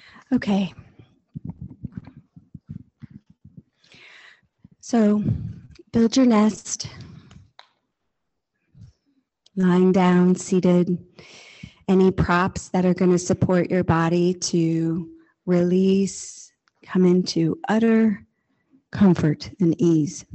Okay. So build your nest, lying down, seated. Any props that are going to support your body to release, come into utter comfort and ease.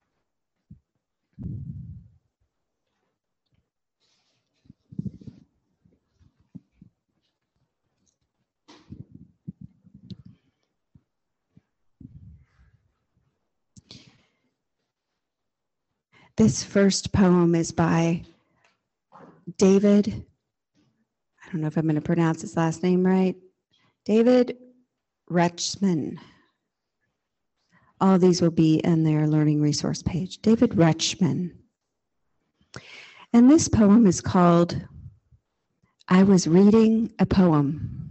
This first poem is by David, I don't know if I'm going to pronounce his last name right, David Rutschman. All these will be in their learning resource page. David Rutschman. And this poem is called, I Was Reading a Poem.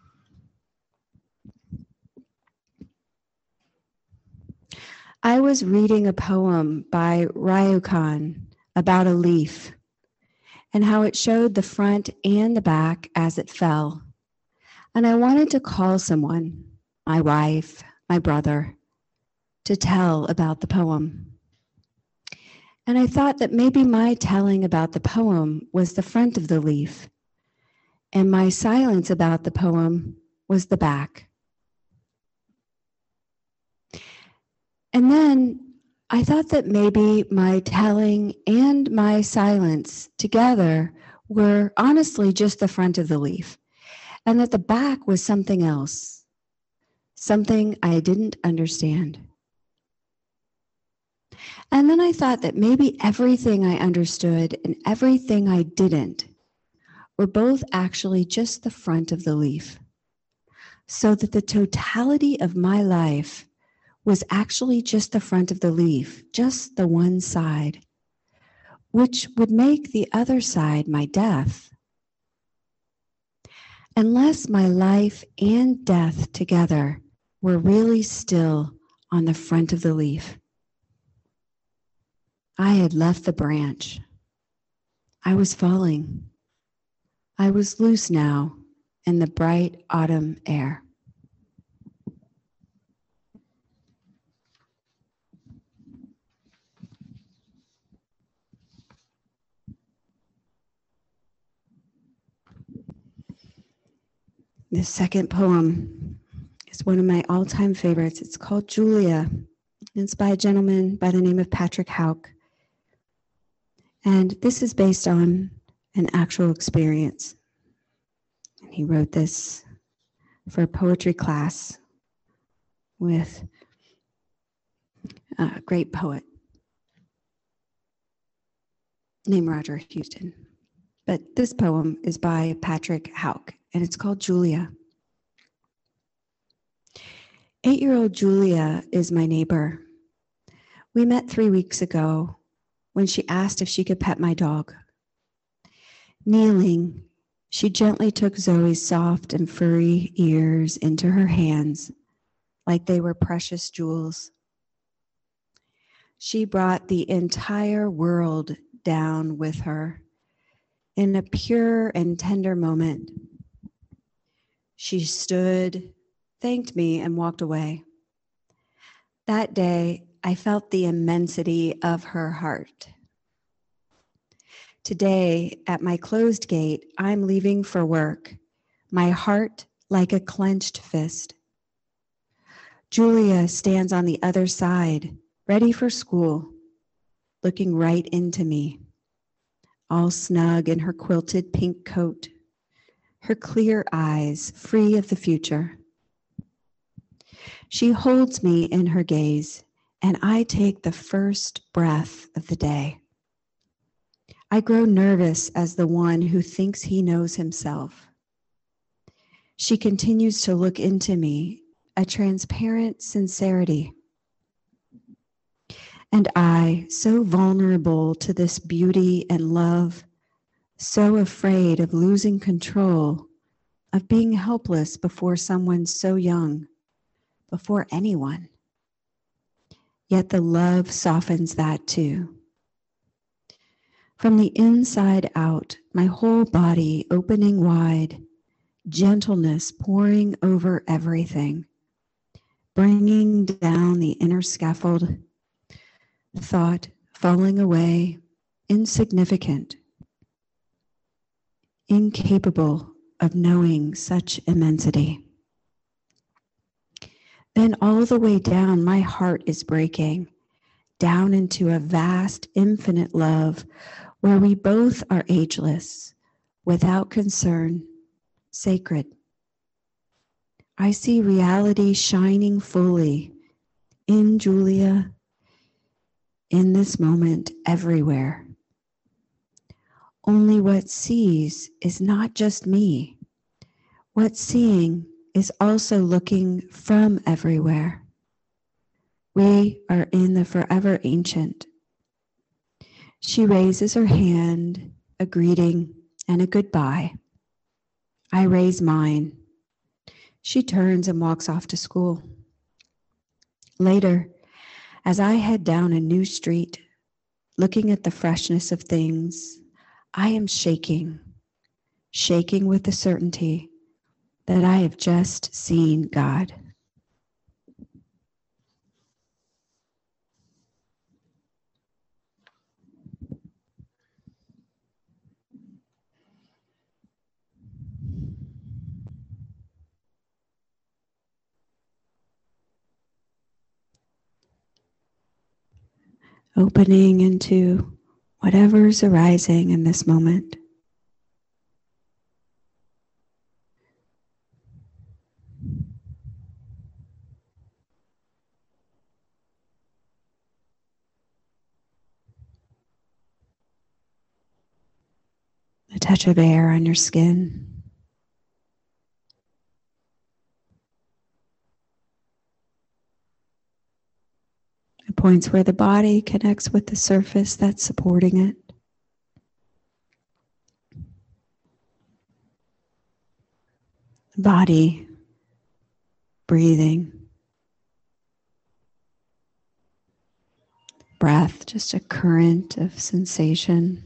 I was reading a poem by Ryokan about a leaf and how it showed the front and the back as it fell. And I wanted to call someone, my wife, my brother, to tell about the poem. And I thought that maybe my telling about the poem was the front of the leaf, and my silence about the poem was the back. And then I thought that maybe my telling and my silence together were honestly just the front of the leaf, and that the back was something else, something I didn't understand. And then I thought that maybe everything I understood and everything I didn't were both actually just the front of the leaf, so that the totality of my life was actually just the front of the leaf, just the one side, which would make the other side my death. Unless my life and death together were really still on the front of the leaf. I had left the branch. I was falling. I was loose now in the bright autumn air. This second poem is one of my all-time favorites. It's called Julia. It's by a gentleman by the name of Patrick Houck. And this is based on an actual experience. And he wrote this for a poetry class with a great poet named Roger Houston. But this poem is by Patrick Houck, and it's called Julia. 8-year-old Julia is my neighbor. We met 3 weeks ago when she asked if she could pet my dog. Kneeling, she gently took Zoe's soft and furry ears into her hands like they were precious jewels. She brought the entire world down with her in a pure and tender moment. She stood, thanked me, and walked away. That day, I felt the immensity of her heart. Today, at my closed gate, I'm leaving for work, my heart like a clenched fist. Julia stands on the other side, ready for school, looking right into me, all snug in her quilted pink coat, her clear eyes free of the future. She holds me in her gaze, and I take the first breath of the day. I grow nervous as the one who thinks he knows himself. She continues to look into me, a transparent sincerity. And I, so vulnerable to this beauty and love, so afraid of losing control, of being helpless before someone so young, before anyone. Yet the love softens that too. From the inside out, my whole body opening wide, gentleness pouring over everything, bringing down the inner scaffold, thought falling away, insignificant, incapable of knowing such immensity. Then all the way down, my heart is breaking, down into a vast, infinite love where we both are ageless, without concern, sacred. I see reality shining fully in Julia, in this moment, everywhere. Only what sees is not just me. What's seeing is also looking from everywhere. We are in the forever ancient. She raises her hand, a greeting and a goodbye. I raise mine. She turns and walks off to school. Later, as I head down a new street, looking at the freshness of things, I am shaking with the certainty that I have just seen God. Opening into whatever's arising in this moment. The touch of air on your skin. The points where the body connects with the surface that's supporting it. The body breathing. Breath, just a current of sensation.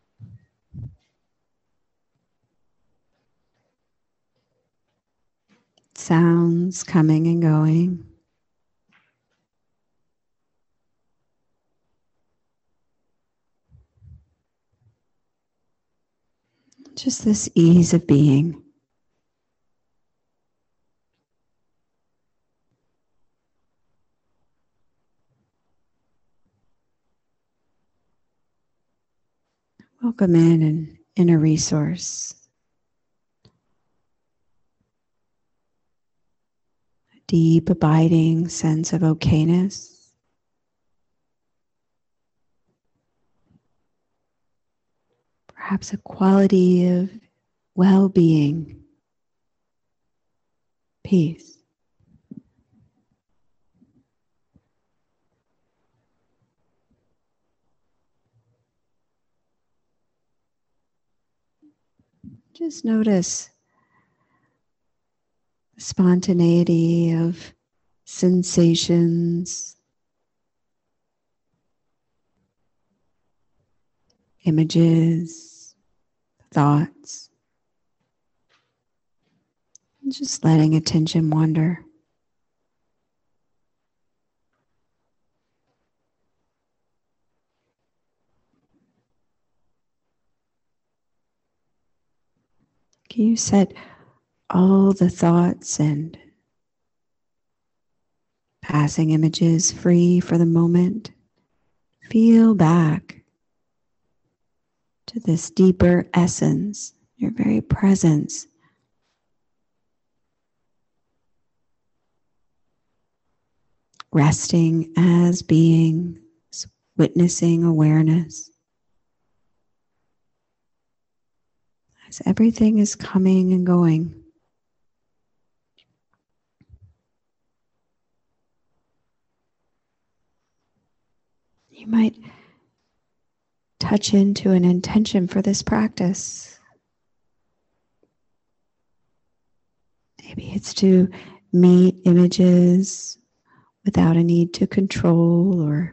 Sounds coming and going. Just this ease of being. Welcome in an inner resource. A deep, abiding sense of okayness. Perhaps a quality of well-being, peace. Just notice the spontaneity of sensations, images, thoughts, and just letting attention wander. Can you set all the thoughts and passing images free for the moment? Feel back to this deeper essence, your very presence. Resting as being, witnessing awareness. As everything is coming and going. You might touch into an intention for this practice. Maybe it's to meet images without a need to control or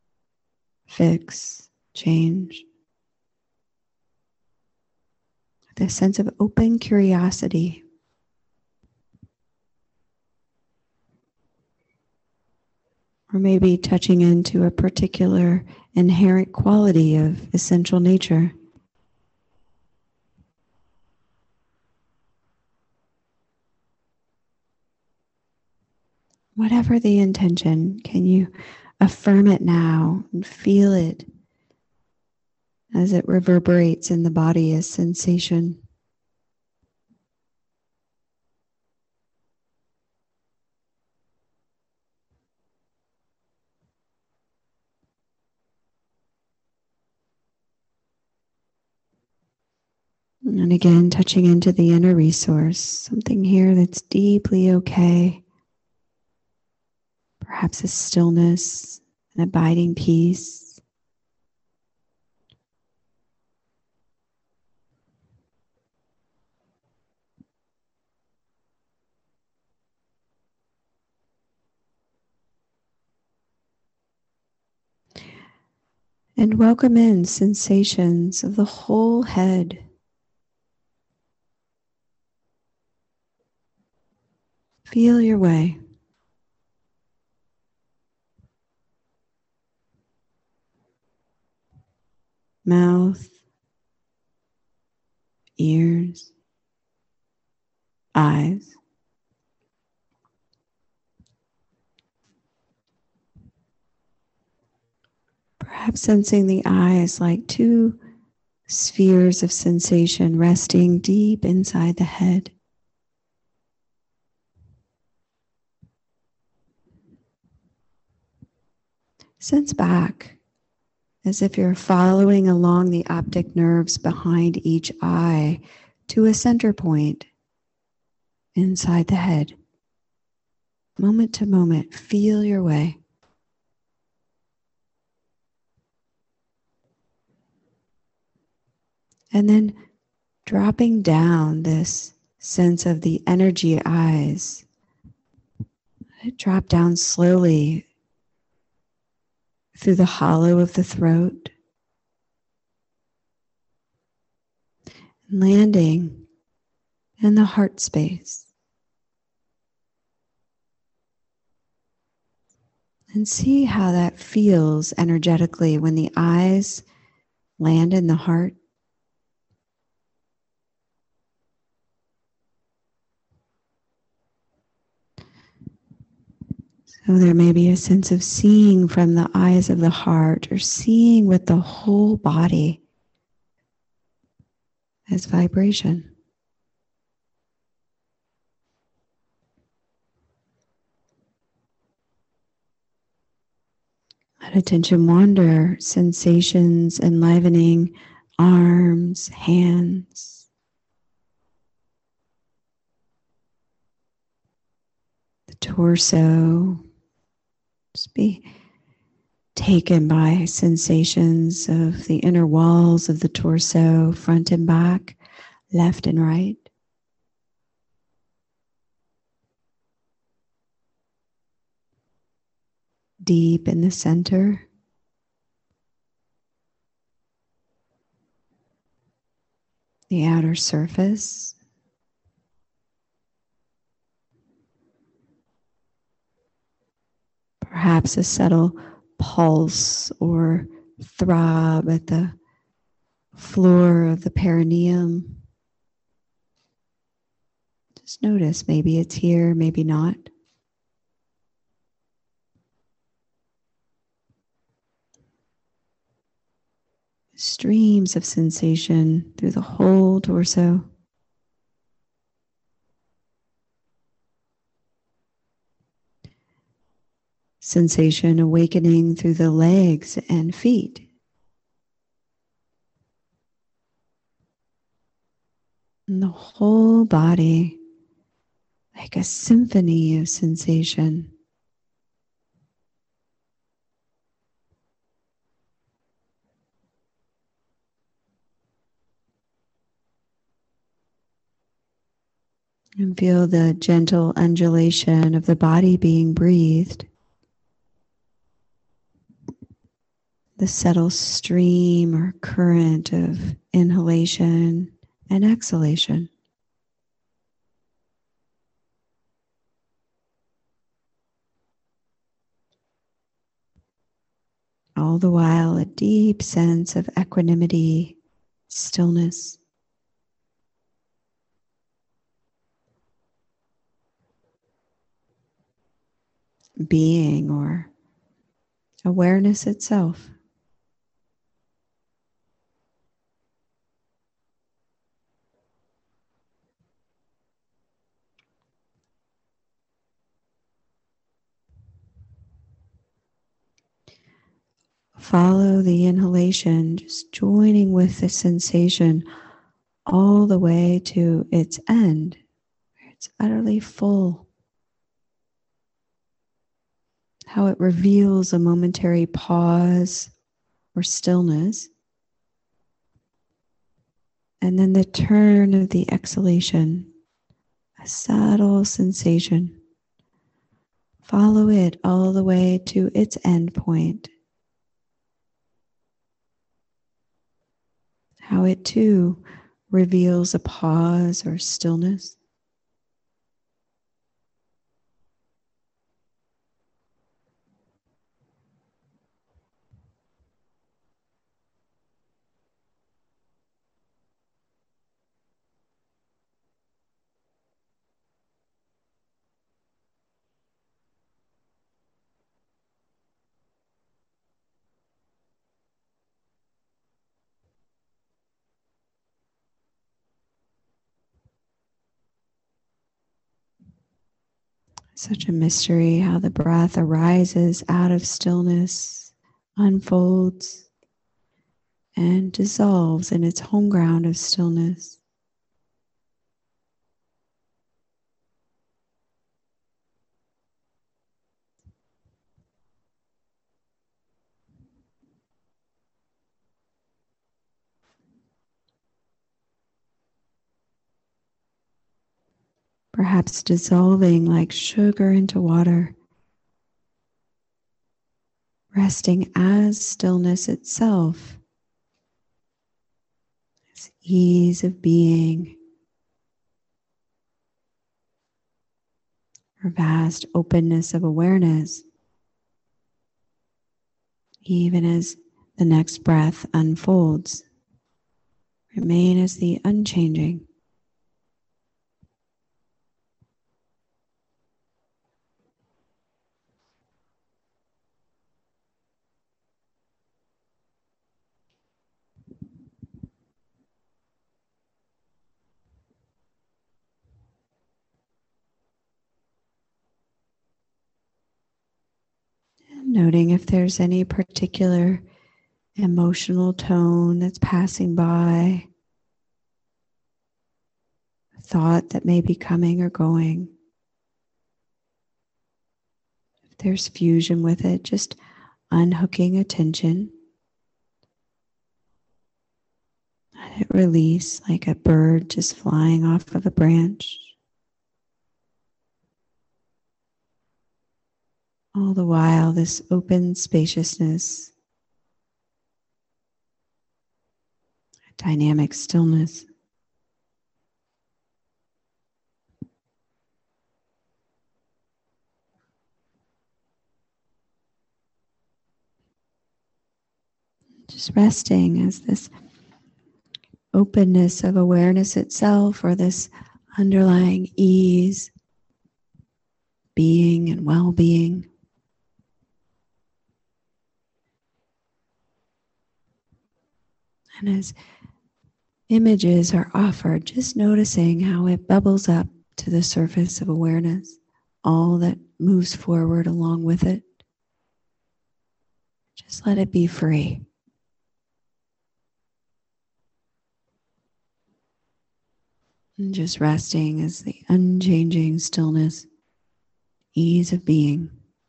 fix, change. with a sense of open curiosity. Or maybe touching into a particular inherent quality of essential nature. Whatever the intention, can you affirm it now and feel it as it reverberates in the body as sensation? And again, touching into the inner resource, something here that's deeply okay. Perhaps a stillness, an abiding peace. And welcome in sensations of the whole head. Feel your way. Mouth, ears, eyes. Perhaps sensing the eyes like two spheres of sensation resting deep inside the head. Sense back as if you're following along the optic nerves behind each eye to a center point inside the head. Moment to moment, feel your way. And then dropping down this sense of the energy eyes. Let it drop down slowly through the hollow of the throat, landing in the heart space. And see how that feels energetically when the eyes land in the heart. So there may be a sense of seeing from the eyes of the heart, or seeing with the whole body as vibration. Let attention wander, sensations enlivening arms, hands, the torso. Just be taken by sensations of the inner walls of the torso, front and back, left and right. Deep in the center. The outer surface. Perhaps a subtle pulse or throb at the floor of the perineum. Just notice, maybe it's here, maybe not. Streams of sensation through the whole torso. Sensation awakening through the legs and feet. And the whole body like a symphony of sensation. And feel the gentle undulation of the body being breathed. The subtle stream or current of inhalation and exhalation. All the while, a deep sense of equanimity, stillness. Being or awareness itself. Follow the inhalation, just joining with the sensation all the way to its end, where it's utterly full. How it reveals a momentary pause or stillness. And then the turn of the exhalation, a subtle sensation. Follow it all the way to its end point. How it too reveals a pause or stillness. Such a mystery how the breath arises out of stillness, unfolds, and dissolves in its home ground of stillness. Perhaps dissolving like sugar into water, resting as stillness itself, as ease of being, or vast openness of awareness, even as the next breath unfolds. Remain as the unchanging. Noting if there's any particular emotional tone that's passing by, a thought that may be coming or going. If there's fusion with it, just unhooking attention. Let it release like a bird just flying off of a branch. All the while, this open spaciousness, dynamic stillness. Just resting as this openness of awareness itself, or this underlying ease, being and well-being. And as images are offered, just noticing how it bubbles up to the surface of awareness, all that moves forward along with it. Just let it be free. And just resting as the unchanging stillness, ease of being,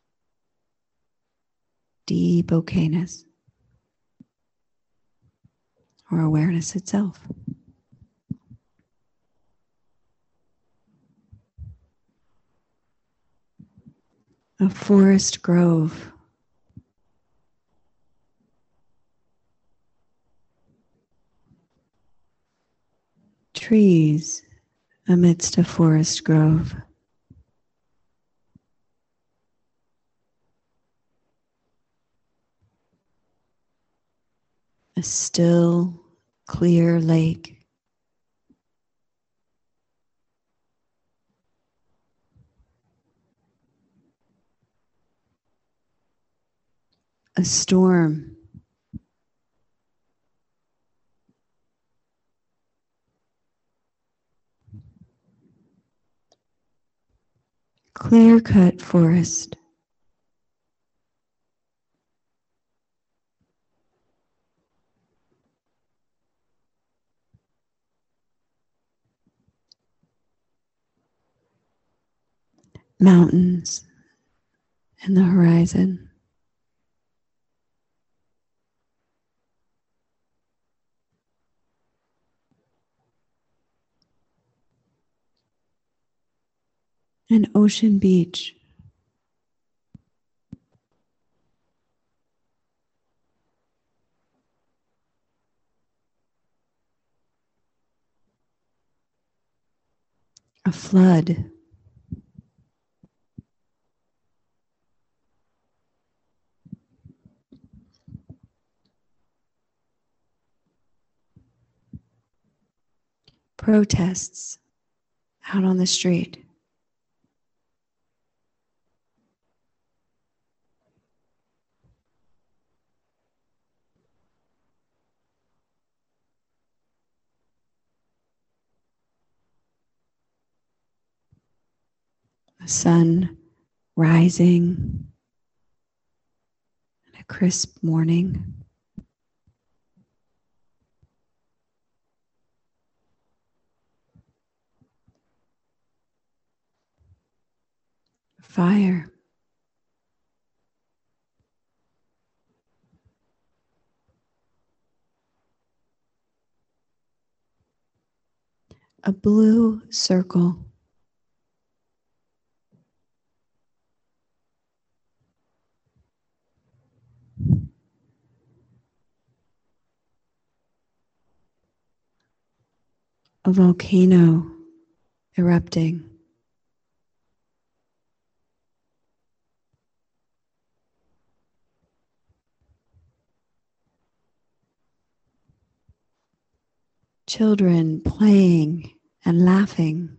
deep okayness, or awareness itself. A forest grove. trees amidst a forest grove. A still, clear lake. A storm. Clear-cut forest. Mountains and the horizon. An ocean beach. A flood. Protests out on the street. The sun rising on a crisp morning. Fire. A blue circle. A volcano erupting. Children playing and laughing.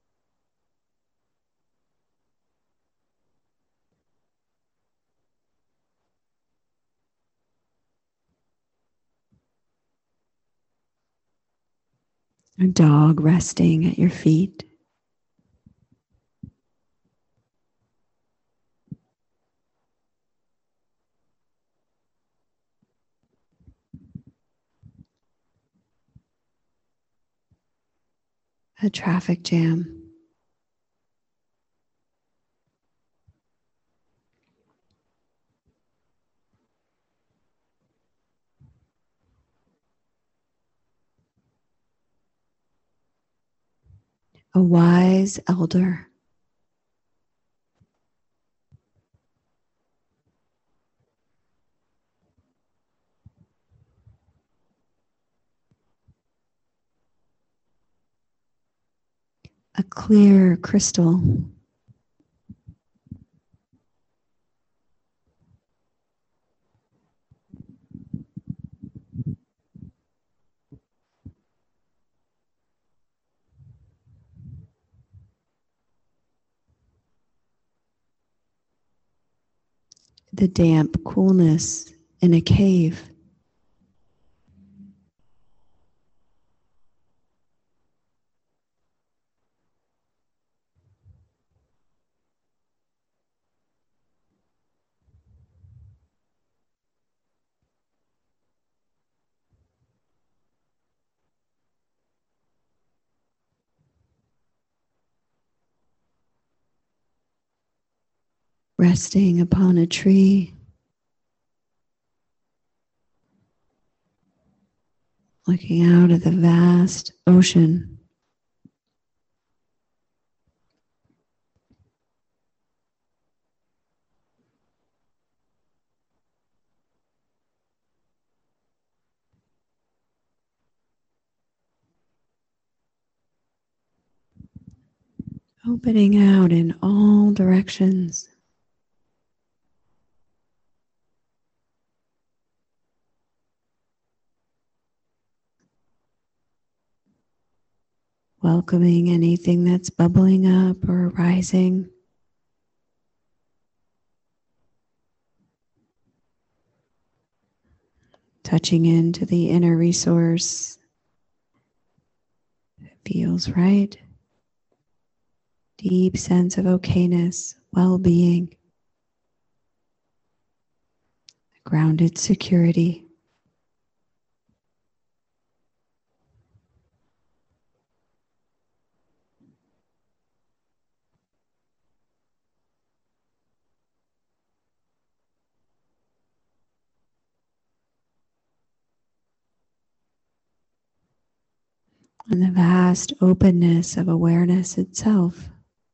A dog resting at your feet. A traffic jam. A wise elder. A clear crystal. The damp coolness in a cave. Resting upon a tree. Looking out at the vast ocean. opening out in all directions. Welcoming anything that's bubbling up or rising. Touching into the inner resource. It feels right. Deep sense of okayness, well-being, grounded security. And the vast openness of awareness itself.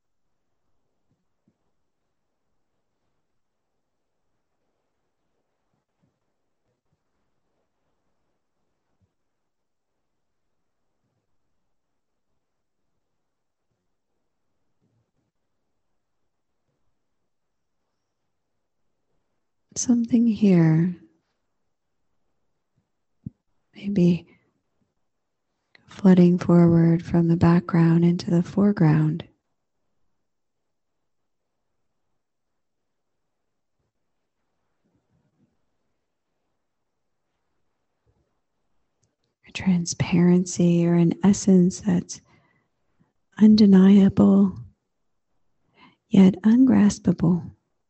Something here, maybe flooding forward from the background into the foreground. A transparency or an essence that's undeniable, yet ungraspable.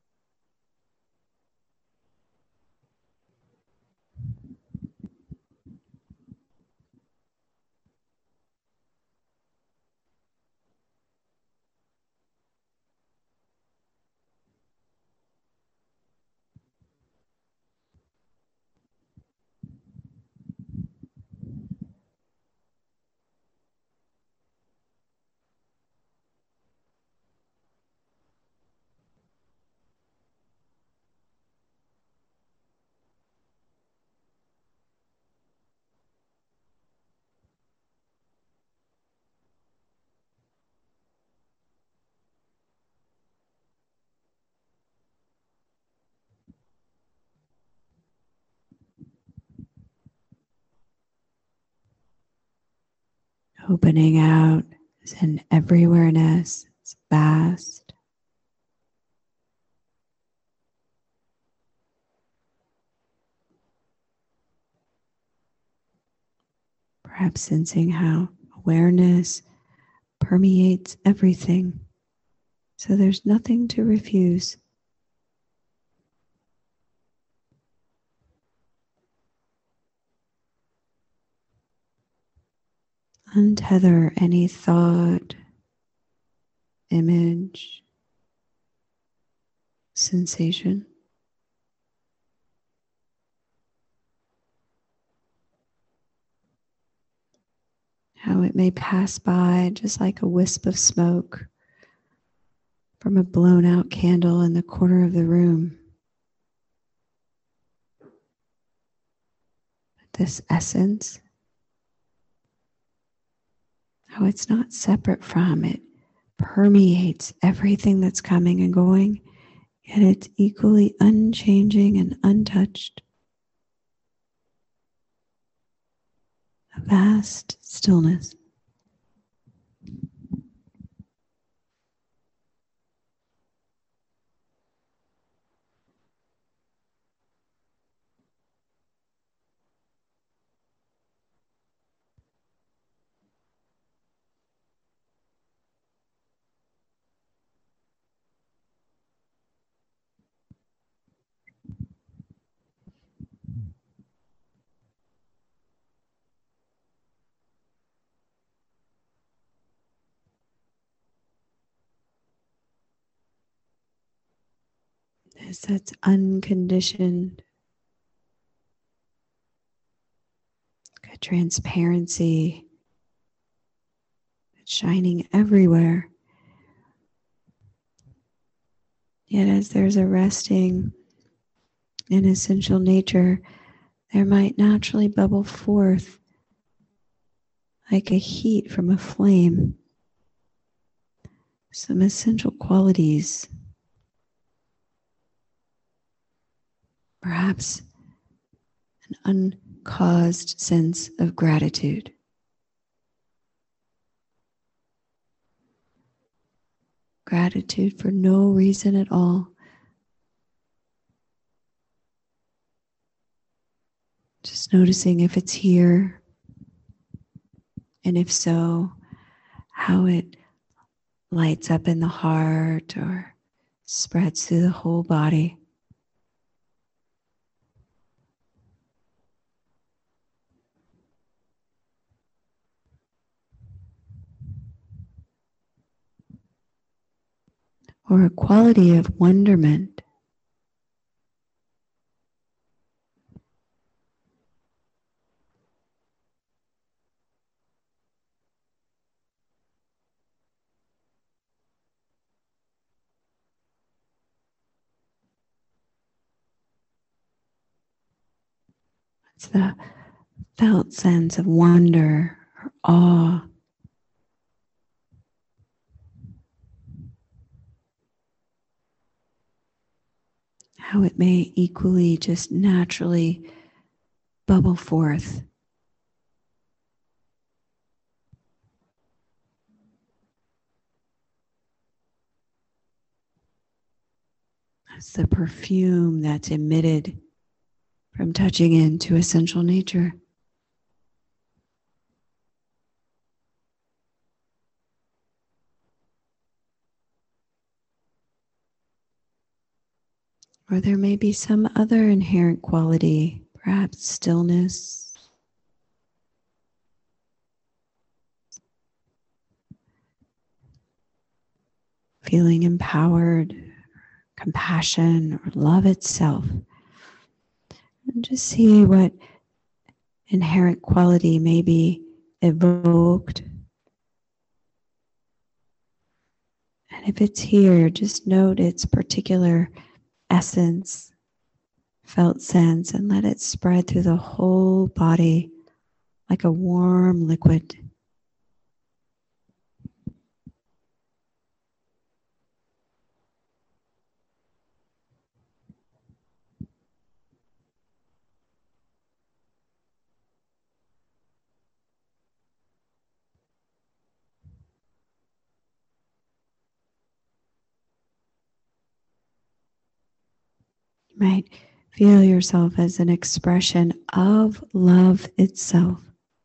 Opening out is an everywhereness. It's vast. Perhaps sensing how awareness permeates everything. So there's nothing to refuse. Untether any thought, image, sensation. How it may pass by just like a wisp of smoke from a blown out candle in the corner of the room. But this essence, how it's not separate from it, permeates everything that's coming and going, yet it's equally unchanging and untouched. A vast stillness. That's unconditioned. A transparency. It's shining everywhere. Yet as there's a resting in essential nature, there might naturally bubble forth like a heat from a flame. some essential qualities. Perhaps an uncaused sense of gratitude. Gratitude for no reason at all. Just noticing if it's here, and if so, how it lights up in the heart or spreads through the whole body. Or a quality of wonderment. It's the felt sense of wonder or awe. How it may equally just naturally bubble forth. It's the perfume that's emitted from touching into essential nature. Or there may be some other inherent quality, perhaps stillness, feeling empowered, compassion, or love itself. And just see what inherent quality may be evoked. And if it's here, just note its particular essence, felt sense, and let it spread through the whole body like a warm liquid. You might feel yourself as an expression of love itself,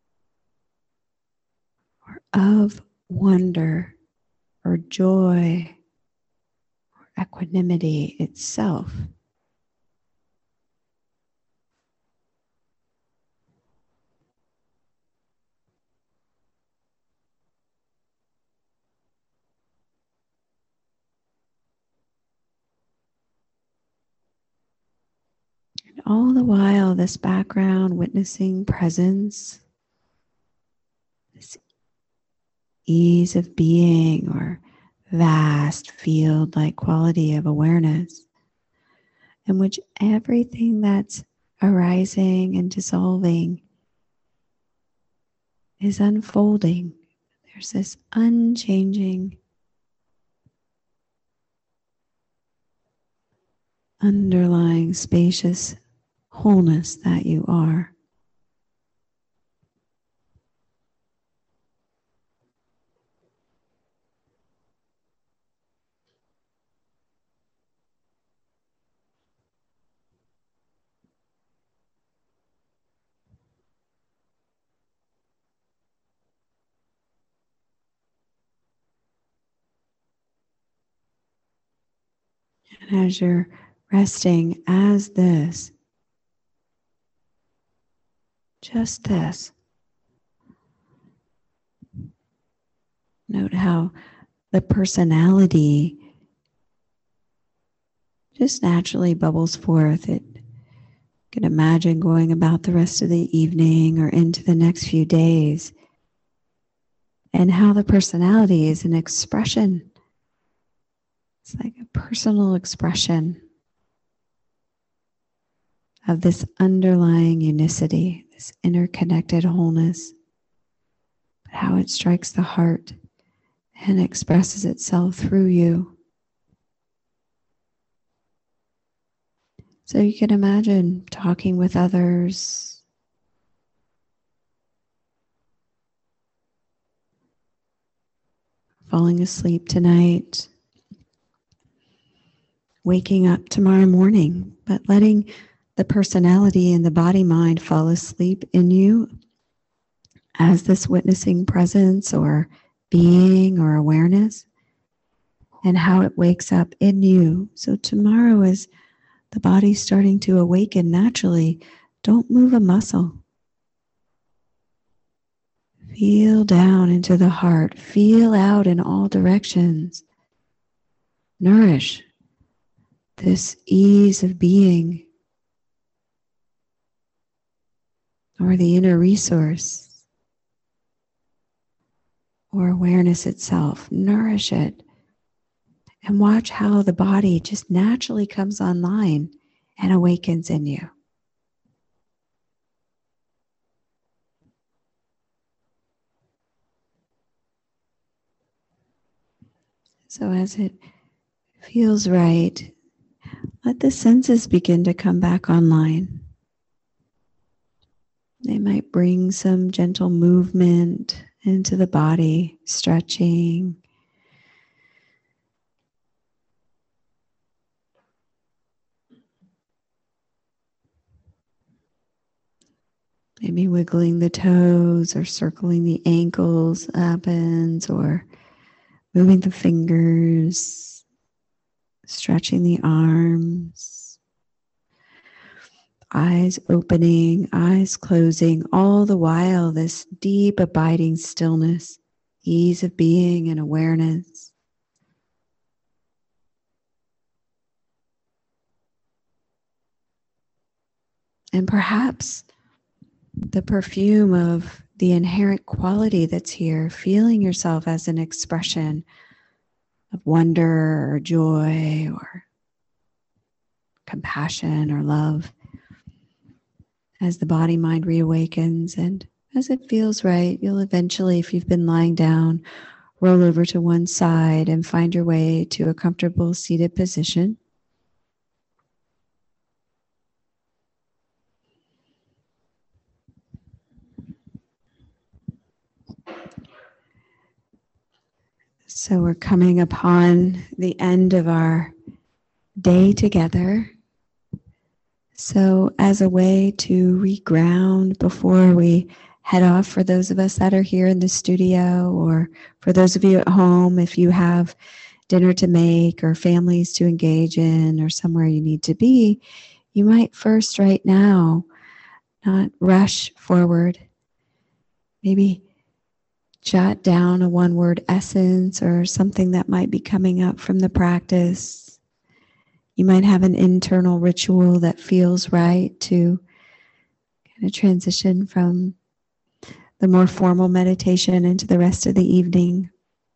or of wonder, or joy, or equanimity itself. And all the while, this background witnessing presence, this ease of being or vast field-like quality of awareness, in which everything that's arising and dissolving is unfolding. There's this unchanging, underlying spacious wholeness that you are. And as you're resting as this, just this, note how the personality just naturally bubbles forth. It can imagine going about the rest of the evening or into the next few days, and how the personality is an expression. It's like a personal expression of this underlying unicity, this interconnected wholeness, but how it strikes the heart and expresses itself through you. So you can imagine talking with others, falling asleep tonight, waking up tomorrow morning, but letting the personality and the body-mind fall asleep in you as this witnessing presence or being or awareness, and how it wakes up in you. So tomorrow, as the body's starting to awaken naturally, don't move a muscle. Feel down into the heart. Feel out in all directions. Nourish this ease of being, or the inner resource, or awareness itself. Nourish it. And watch how the body just naturally comes online and awakens in you. So as it feels right, let the senses begin to come back online. They might bring some gentle movement into the body, stretching. Maybe wiggling the toes or circling the ankles happens, or moving the fingers, stretching the arms, eyes opening, eyes closing, all the while this deep abiding stillness, ease of being and awareness. And perhaps the perfume of the inherent quality that's here, feeling yourself as an expression of wonder or joy or compassion or love, as the body mind reawakens. And as it feels right, you'll eventually, if you've been lying down, roll over to one side and find your way to a comfortable seated position. So we're coming upon the end of our day together. So as a way to reground before we head off, for those of us that are here in the studio, or for those of you at home, if you have dinner to make or families to engage in or somewhere you need to be, you might first right now not rush forward. Maybe jot down a one-word essence or something that might be coming up from the practice. You might have an internal ritual that feels right to kind of transition from the more formal meditation into the rest of the evening.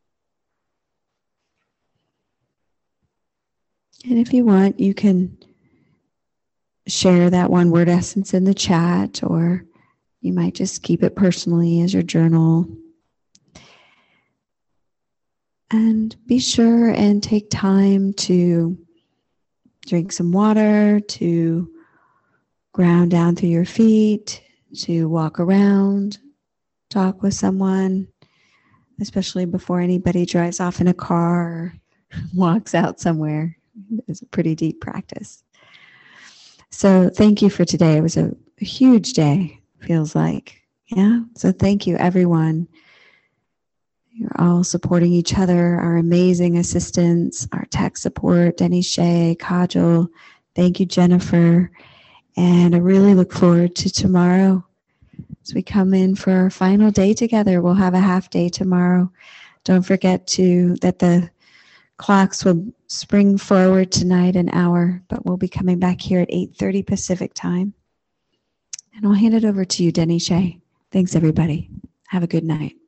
And if you want, you can share that one-word essence in the chat, or you might just keep it personally as your journal. And be sure and take time to drink some water, to ground down through your feet, to walk around, talk with someone, especially before anybody drives off in a car or walks out somewhere. It's a pretty deep practice. So thank you for today. It was a huge day, feels like. Yeah. So thank you, everyone. You're all supporting each other, our amazing assistants, our tech support, Denny Shea, Kajal. Thank you, Jennifer. And I really look forward to tomorrow as we come in for our final day together. We'll have a half day tomorrow. Don't forget that the clocks will spring forward tonight an hour, but we'll be coming back here at 8:30 Pacific time. And I'll hand it over to you, Denny Shea. Thanks, everybody. Have a good night.